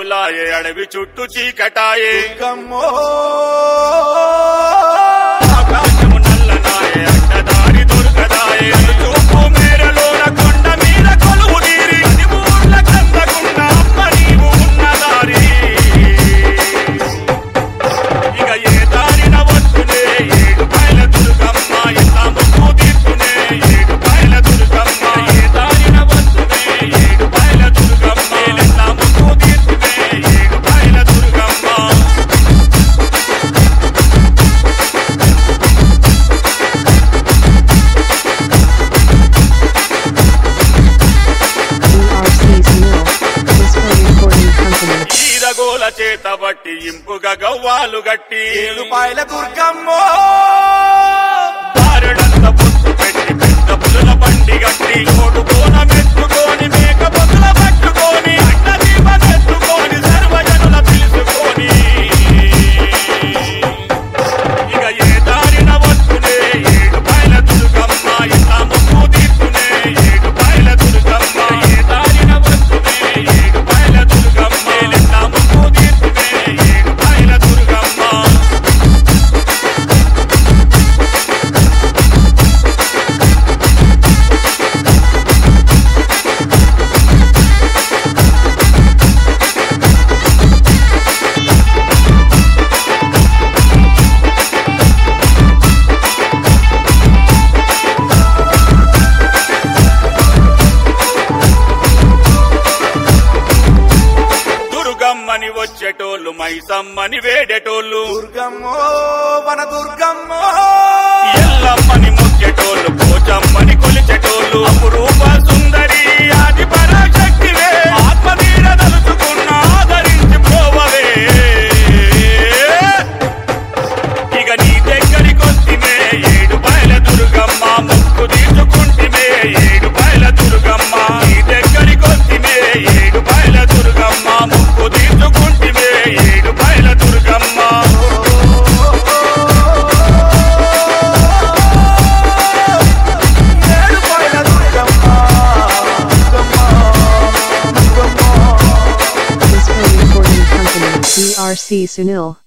మబ్బులాయే అడవి చుట్టూ చీకటాయే దుర్గమ్మో ఆకాశము నల్లనాయే అడ్డదారి దొరకదాయే చూపు మేరలోన కొండ మీద కొలువు తీరి ఊర్ల కందకున్న అమ్మ నీవు ఉన్న దారి ఇక ఏ దారిన వస్తునే ఏడు పాయల దుర్గమ్మ ఎంత ముక్కు తీర్చునే ఏడు పాయల దుర్గమ్మ ఏ దారిన వస్తునే ఏడు పాయల దుర్గమ్మ ఎంత ముక్కు తీర్చునే ఏడు పాయల దుర్గమ్మ ఈరగోల చేత బట్టి ఇంపుగా గవ్వాలు గట్టి ఏడు పాయల దుర్గమ్మో దారుడంత పొత్తు పెట్టి పెద్ద పులుల బండి గట్టి ఓడుకోన మెచ్చుకొని మేక పొత్తుల పట్టుకొని అడ్డ దీపమెత్తుకొని సర్వజనుల పిలుచుకొని ఇక ఏ దారిన వస్తునే ఏడు పాయల దుర్గమ్మ ఎంత ముక్కు తీర్చునే ఏడు పాయల దుర్గమ్మ ఏ దారిన వస్తునే ఏడు పాయల దుర్గమ్మ ఎంత ముక్కు తీర్చునే ఏడు పాయల దుర్గమ్మ దుర్గమ్మని వచ్చేటోళ్ళు మైసమ్మని వేడేటోళ్ళు దుర్గమ్మో వన దుర్గమ్మో ఎల్లమ్మని ముచ్చేటోళ్ళు పోచమ్మని కొలిచేటోళ్ళు అపురూప సుందరి ఆది పరాశక్తివే ఆత్మధీర తలుచుకున్న ఆదరించి పోవవే ఇక నీ దగ్గరికొస్తిమే ఏడు పాయల దుర్గమ్మ ముక్కు తీర్చుకుంటిమే ఏడు పాయల దుర్గమ్మ నీ దగ్గరికొస్తిమే ఏడు పాయల దుర్గమ్మ ముక్కు తీర్చుకుంటిమే ఏడు పాయల దుర్గమ్మ ఏడు పాయల Durgamma Durgamma Durgamma This recording company, DRC Sunil.